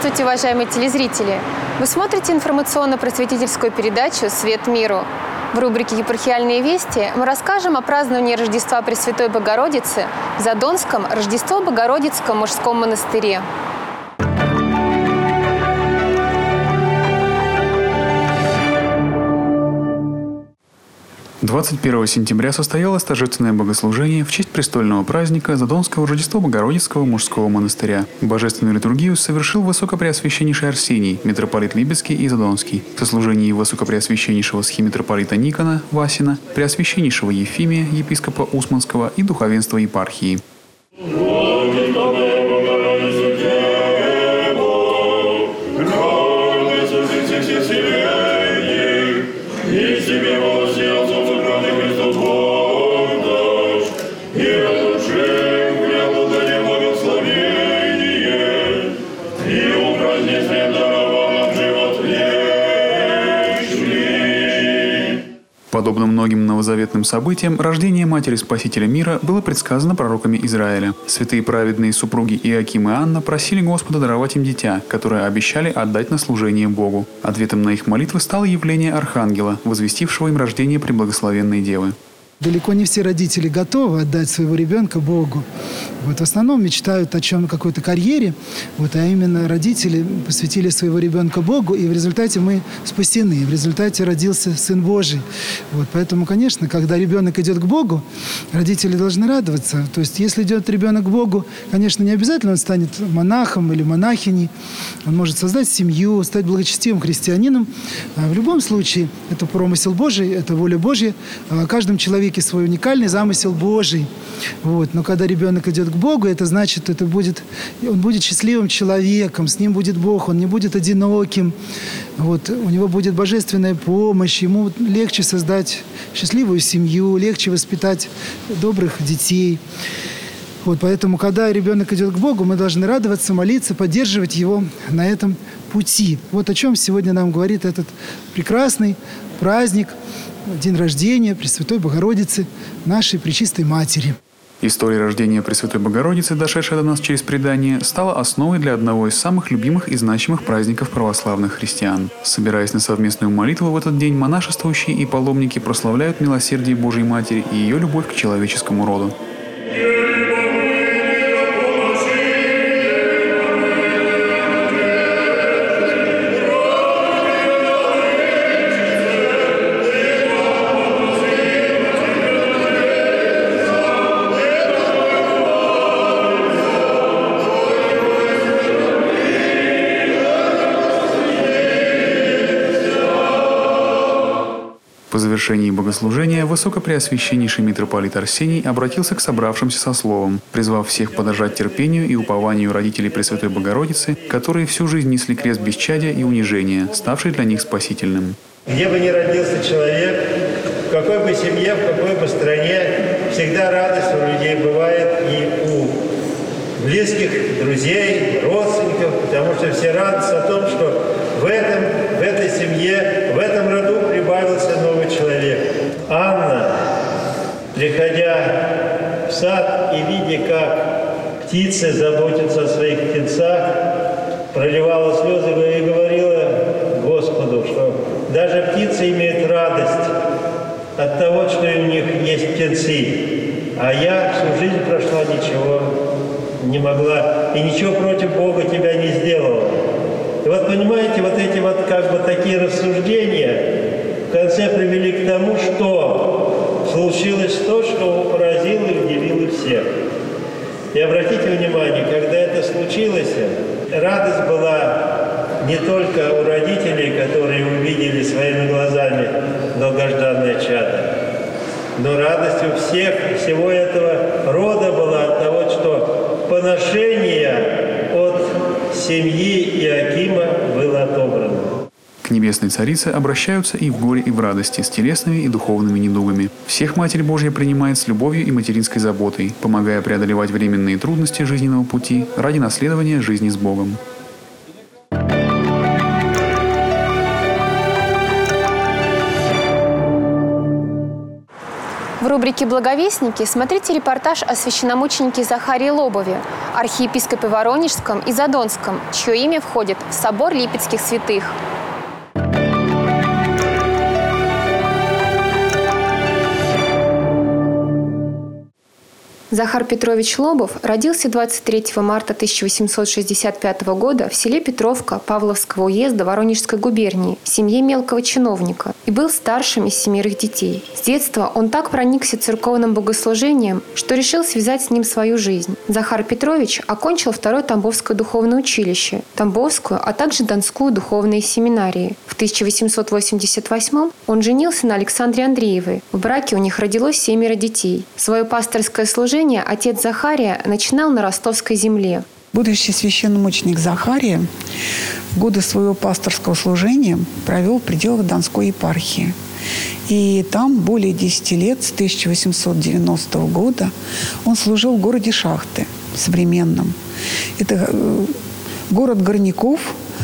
Здравствуйте, уважаемые телезрители! Вы смотрите информационно-просветительскую передачу «Свет миру». В рубрике «Епархиальные вести» мы расскажем о праздновании Рождества Пресвятой Богородицы в Задонском Рождество-Богородицком мужском монастыре. 21 сентября состоялось торжественное богослужение в честь престольного праздника Задонского Рождества Богородицкого мужского монастыря. Божественную литургию совершил Высокопреосвященнейший Арсений, митрополит Либецкий и Задонский. В сослужении Высокопреосвященнейшего схимитрополита Никона Васина, Преосвященнейшего Ефимия, епископа Усманского и духовенства епархии. Подобно многим новозаветным событиям, рождение Матери Спасителя мира было предсказано пророками Израиля. Святые праведные супруги Иоаким и Анна просили Господа даровать им дитя, которое обещали отдать на служение Богу. Ответом на их молитвы стало явление Архангела, возвестившего им рождение Преблагословенной Девы. Далеко не все родители готовы отдать своего ребенка Богу. В основном мечтают о какой-то карьере, а именно родители посвятили своего ребенка Богу, и в результате мы спасены, в результате родился Сын Божий. Поэтому, конечно, когда ребенок идет к Богу, родители должны радоваться. То есть, если идет ребенок к Богу, конечно, не обязательно он станет монахом или монахиней, он может создать семью, стать благочестивым христианином. В любом случае, это промысел Божий, это воля Божья. О каждом человеке свой уникальный замысел Божий. Но когда ребенок идет к Богу, это значит, он будет счастливым человеком, с ним будет Бог, он не будет одиноким, у него будет божественная помощь, ему легче создать счастливую семью, легче воспитать добрых детей. Поэтому, когда ребенок идет к Богу, мы должны радоваться, молиться, поддерживать его на этом пути. О чем сегодня нам говорит этот прекрасный праздник, день рождения Пресвятой Богородицы, нашей Пречистой Матери. История рождения Пресвятой Богородицы, дошедшая до нас через предание, стала основой для одного из самых любимых и значимых праздников православных христиан. Собираясь на совместную молитву в этот день, монашествующие и паломники прославляют милосердие Божьей Матери и ее любовь к человеческому роду. По завершении богослужения Высокопреосвященнейший митрополит Арсений обратился к собравшимся со словом, призвав всех подражать терпению и упованию родителей Пресвятой Богородицы, которые всю жизнь несли крест бесчадия и унижения, ставший для них спасительным. Где бы ни родился человек, в какой бы семье, в какой бы стране, всегда радость у людей бывает и у близких, друзей, родственников, потому что все радуются о том, что в этой семье, в этом роду прибавился новый человек. Анна, приходя в сад и видя, как птицы заботятся о своих птенцах, проливала слезы и говорила Господу, что даже птицы имеют радость от того, что у них есть птенцы. А я всю жизнь прошла, ничего не могла, и ничего против Бога тебя не сделала. И понимаете, эти такие рассуждения в конце привели к тому, что случилось то, что поразило и удивило всех. И обратите внимание, когда это случилось, радость была не только у родителей, которые увидели своими глазами долгожданное чадо, но радость у всего этого рода была от того, что поношение от семьи Иоакима было отобрано. К Небесной Царице обращаются и в горе, и в радости, с телесными и духовными недугами. Всех Матерь Божья принимает с любовью и материнской заботой, помогая преодолевать временные трудности жизненного пути ради наследования жизни с Богом. В рубрике «Благовестники» смотрите репортаж о священномученике Захарии Лобове, архиепископе Воронежском и Задонском, чье имя входит в собор Липецких святых. Захар Петрович Лобов родился 23 марта 1865 года в селе Петровка Павловского уезда Воронежской губернии в семье мелкого чиновника и был старшим из 7 детей. С детства он так проникся церковным богослужением, что решил связать с ним свою жизнь. Захар Петрович окончил 2-е Тамбовское духовное училище, Тамбовскую, а также Донскую духовные семинарии. В 1888 он женился на Александре Андреевой. В браке у них родилось 7 детей. Свое пасторское служение отец Захария начинал на Ростовской земле. Будущий священномученик Захария в годы своего пасторского служения провел в пределах Донской епархии. И там более 10 лет, с 1890 года, он служил в городе Шахты, современном. Это город горняков,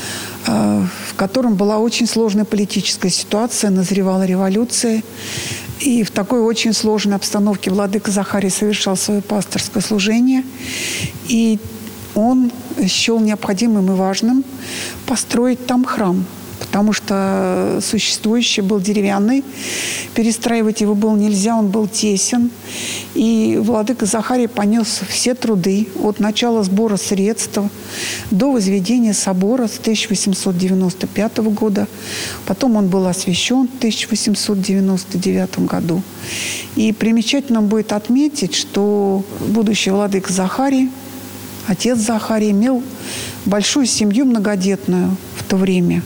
в котором была очень сложная политическая ситуация, назревала революция. И в такой очень сложной обстановке владыка Захарий совершал свое пасторское служение. И он счел необходимым и важным построить там храм, потому что существующий был деревянный, перестраивать его было нельзя, он был тесен. И владыка Захарий понес все труды от начала сбора средств до возведения собора с 1895 года. Потом он был освящен в 1899 году. И примечательно будет отметить, что будущий владыка Захарий, отец Захарий, имел большую семью многодетную в то время.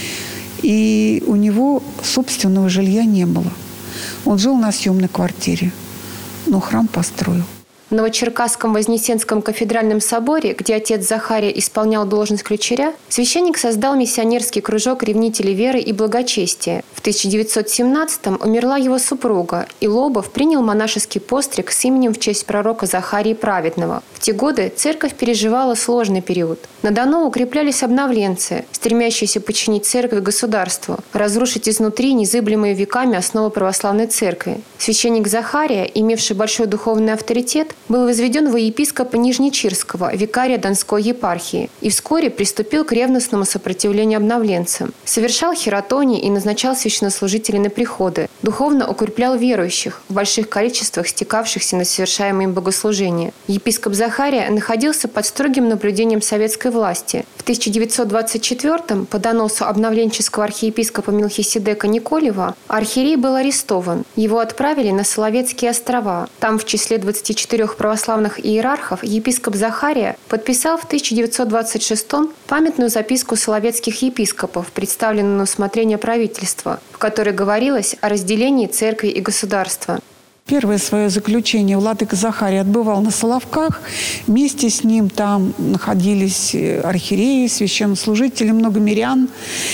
И у него собственного жилья не было. Он жил на съемной квартире, но храм построил. В Новочеркасском Вознесенском кафедральном соборе, где отец Захария исполнял должность ключаря, священник создал миссионерский кружок ревнителей веры и благочестия. В 1917-м умерла его супруга, и Лобов принял монашеский постриг с именем в честь пророка Захарии Праведного. В те годы церковь переживала сложный период. На Дону укреплялись обновленцы, стремящиеся подчинить церковь государству, разрушить изнутри незыблемые веками основы православной церкви. Священник Захария, имевший большой духовный авторитет, был возведен во епископа Нижнечирского, викария Донской епархии, и вскоре приступил к ревностному сопротивлению обновленцам. Совершал хератонии и назначал священнослужителей на приходы, духовно укреплял верующих, в больших количествах стекавшихся на совершаемые им богослужения. Епископ Захария находился под строгим наблюдением советской власти. В 1924-м по доносу обновленческого архиепископа Мелхиседека Николева архиерей был арестован. Его отправили на Соловецкие острова. Там в числе 24 православных иерархов епископ Захария подписал в 1926-м памятную записку соловецких епископов, представленную на усмотрение правительства, в которой говорилось о разделении церкви и государства. Первое свое заключение владыка Захарий отбывал на Соловках. Вместе с ним там находились архиереи, священнослужители, много мирян.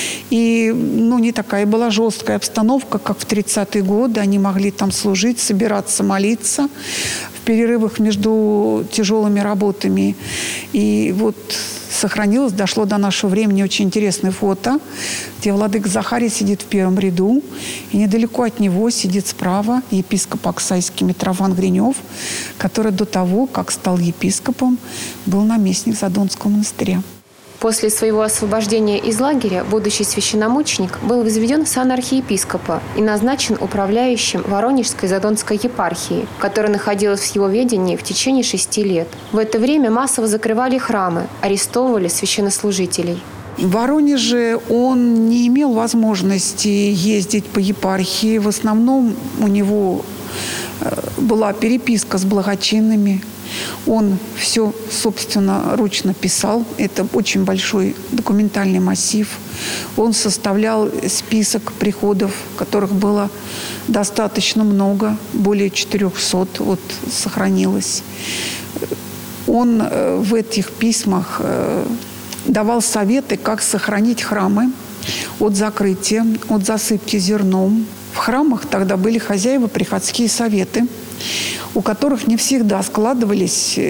И не такая была жесткая обстановка, как в 30-е годы. Они могли там служить, собираться, молиться в перерывах между тяжелыми работами. И вот сохранилось, дошло до нашего времени очень интересное фото, где владыка Захарий сидит в первом ряду, и недалеко от него сидит справа епископ Аксайский Митрофан Гринев, который до того, как стал епископом, был наместник Задонского монастыря. После своего освобождения из лагеря будущий священномученик был возведен в сан архиепископа и назначен управляющим Воронежской Задонской епархии, которая находилась в его ведении в течение 6 лет. В это время массово закрывали храмы, арестовывали священнослужителей. В Воронеже он не имел возможности ездить по епархии. В основном у него была переписка с благочинными. Он все, собственно, ручно писал. Это очень большой документальный массив. Он составлял список приходов, которых было достаточно много, более 400 сохранилось. Он в этих письмах давал советы, как сохранить храмы от закрытия, от засыпки зерном. В храмах тогда были хозяева приходские советы, у которых не всегда складывались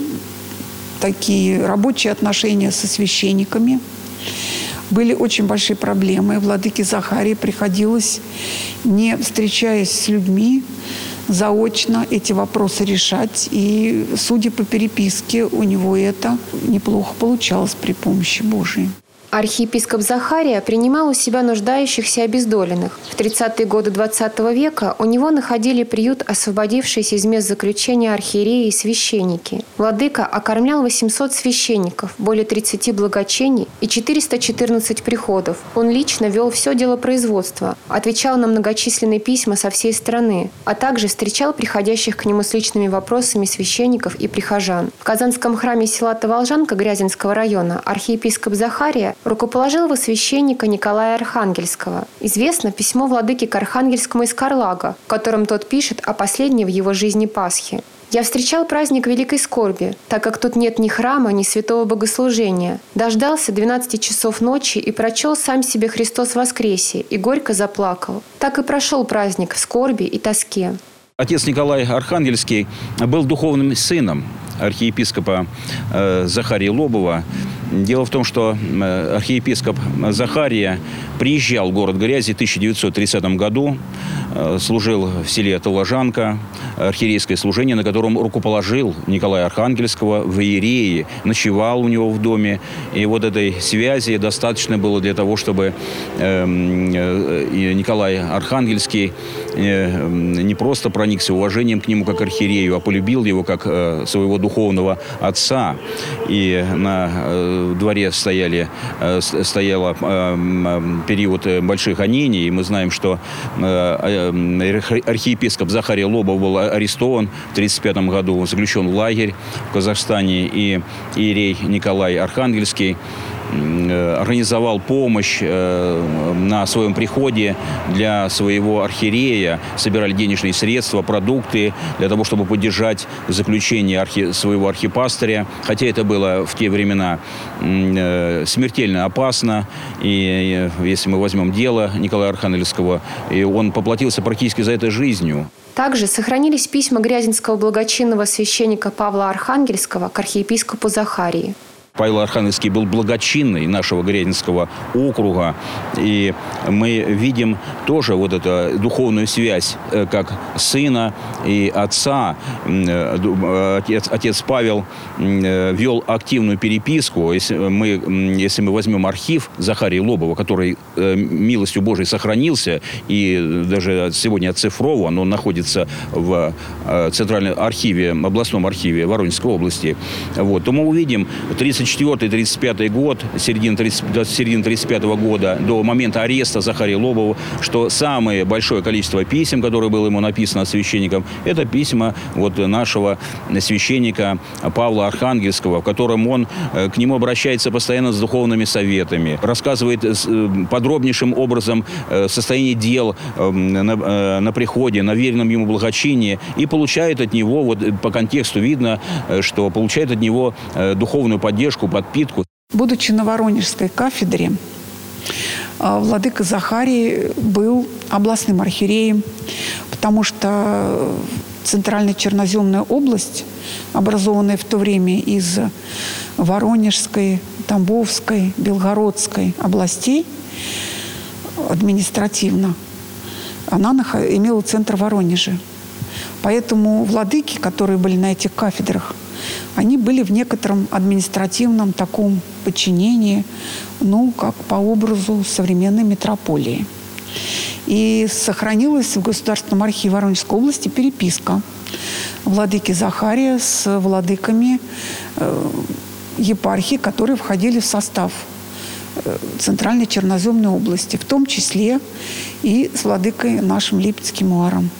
такие рабочие отношения со священниками. Были очень большие проблемы. Владыке Захарии приходилось, не встречаясь с людьми, заочно эти вопросы решать. И, судя по переписке, у него это неплохо получалось при помощи Божией. Архиепископ Захария принимал у себя нуждающихся и обездоленных. В 30-е годы XX века у него находили приют освободившиеся из мест заключения архиереи и священники. Владыка окормлял 800 священников, более 30 благочиний и 414 приходов. Он лично вел все делопроизводство, отвечал на многочисленные письма со всей страны, а также встречал приходящих к нему с личными вопросами священников и прихожан. В Казанском храме села Волжанка Грязинского района архиепископ Захария рукоположил во священника Николая Архангельского. Известно письмо владыки к Архангельскому из Карлага, в котором тот пишет о последней в его жизни Пасхе. «Я встречал праздник Великой Скорби, так как тут нет ни храма, ни святого богослужения. Дождался 12 часов ночи и прочел сам себе Христос воскресе, и горько заплакал. Так и прошел праздник в скорби и тоске». Отец Николай Архангельский был духовным сыном архиепископа Захария Лобова. Дело в том, что архиепископ Захария приезжал в город Грязи в 1930 году, служил в селе Воложанка, архиерейское служение, на котором рукоположил Николая Архангельского в иерее, ночевал у него в доме. И вот этой связи достаточно было для того, чтобы Николай Архангельский не просто проникся уважением к нему как архиерею, а полюбил его как своего духовного отца. И на дворе стоял период больших гонений, и мы знаем, что архиепископ Захария Лобов был арестован в 1935 году, заключен в лагерь в Казахстане, и иерей Николай Архангельский организовал помощь на своем приходе для своего архиерея, собирали денежные средства, продукты для того, чтобы поддержать заключение своего архипастыря. Хотя это было в те времена смертельно опасно. И если мы возьмем дело Николая Архангельского, и он поплатился практически за это жизнью. Также сохранились письма грязинского благочинного священника Павла Архангельского к архиепископу Захарии. Павел Архангельский был благочинный нашего Грязинского округа. И мы видим тоже вот эту духовную связь как сына и отца. Отец Павел вел активную переписку. Если мы возьмем архив Захария Лобова, который милостью Божией сохранился и даже сегодня оцифрован, он находится в Центральном архиве, областном архиве Воронежской области, вот, то мы увидим 34-35 год, середина 35 года, до момента ареста Захария Лобова, что самое большое количество писем, которое было ему написано священником, это письма вот нашего священника Павла Архангельского, в котором он к нему обращается постоянно с духовными советами, рассказывает подробнейшим образом состояние дел на приходе, на веренном ему благочинии, и получает от него, вот по контексту видно, что получает от него духовную поддержку, подпитку. Будучи на Воронежской кафедре, владыка Захарий был областным архиереем, потому что Центральная Черноземная область, образованная в то время из Воронежской, Тамбовской, Белгородской областей административно, она имела центр в Воронеже. Поэтому владыки, которые были на этих кафедрах, они были в некотором административном таком подчинении, как по образу современной митрополии. И сохранилась в Государственном архиве Воронежской области переписка владыки Захария с владыками епархий, которые входили в состав Центральной Черноземной области, в том числе и с владыкой нашим Липецким Уаром.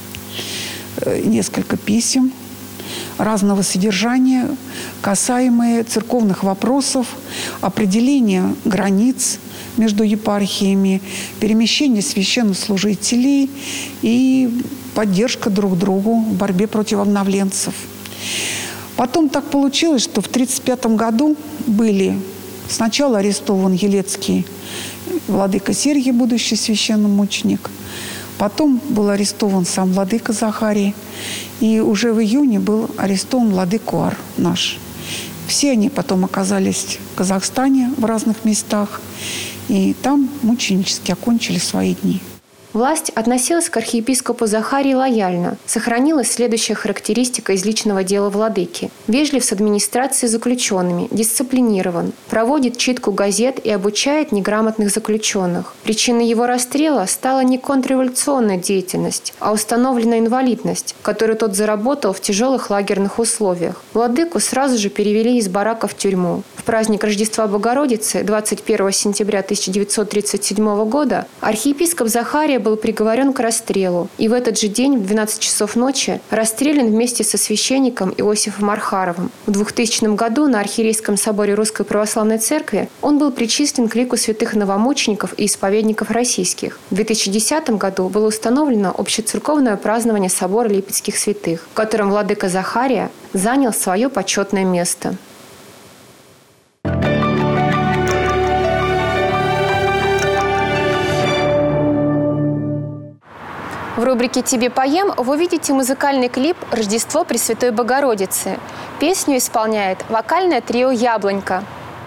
Несколько писем разного содержания, касаемые церковных вопросов, определения границ между епархиями, перемещение священнослужителей и поддержка друг другу в борьбе против обновленцев. Потом так получилось, что в 1935 году были сначала арестован елецкий владыка Сергий, будущий священномученик. Потом был арестован сам владыка Захарий. И уже в июне был арестован владыка Уар наш. Все они потом оказались в Казахстане в разных местах. И там мученически окончили свои дни. Власть относилась к архиепископу Захарии лояльно. Сохранилась следующая характеристика из личного дела владыки. Вежлив с администрацией заключенными, дисциплинирован, проводит читку газет и обучает неграмотных заключенных. Причиной его расстрела стала не контрреволюционная деятельность, а установленная инвалидность, которую тот заработал в тяжелых лагерных условиях. Владыку сразу же перевели из барака в тюрьму. В праздник Рождества Богородицы 21 сентября 1937 года архиепископ Захария был приговорен к расстрелу и в этот же день в 12 часов ночи расстрелян вместе со священником Иосифом Архаровым. В 2000 году на Архиерейском соборе Русской Православной Церкви он был причислен к лику святых новомучеников и исповедников российских. В 2010 году было установлено общецерковное празднование собора Липецких святых, в котором владыка Захария занял свое почетное место. В рубрике «Тебе поем» вы увидите музыкальный клип «Рождество Пресвятой Богородицы». Песню исполняет вокальное трио «Яблонька».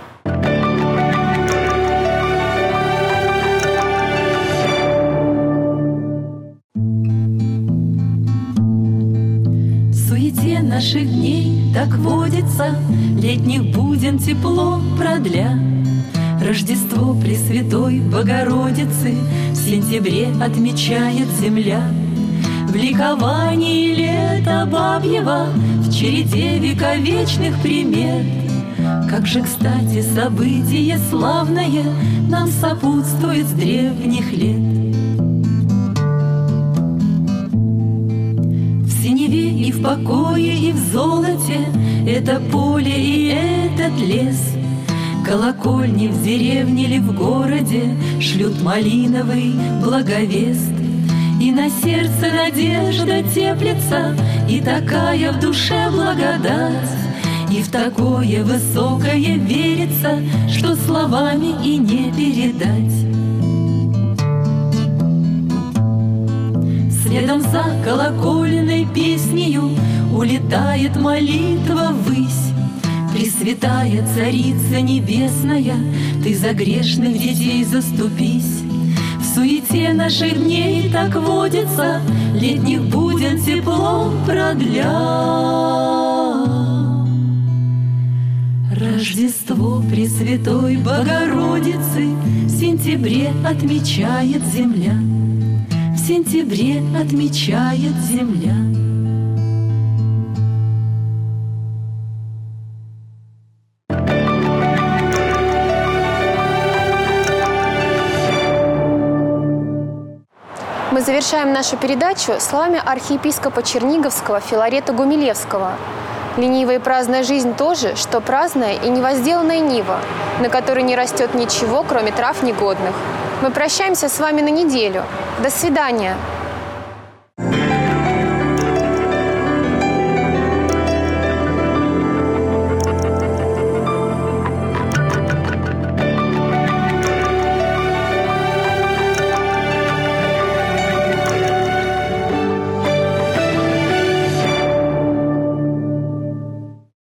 В суете наших дней так водится, летних буден тепло продля. Рождество Пресвятой Богородицы в сентябре отмечает земля. В ликовании лета бабьего, в череде вековечных примет. Как же, кстати, событие славное нам сопутствует с древних лет. В синеве и в покое, и в золоте это поле и этот лес. Колокольни в деревне или в городе шлют малиновый благовест. И на сердце надежда теплится, и такая в душе благодать, и в такое высокое верится, что словами и не передать. Следом за колокольной песнею улетает молитва ввысь. Пресвятая Царица Небесная, Ты за грешных детей заступись. В суете наших дней так водится, летних буден тепло продля. Рождество Пресвятой Богородицы в сентябре отмечает земля. В сентябре отмечает земля. Мы завершаем нашу передачу словами архиепископа Черниговского Филарета Гумилевского. «Ленивая и праздная жизнь – то же, что праздная и невозделанная нива, на которой не растет ничего, кроме трав негодных». Мы прощаемся с вами на неделю. До свидания!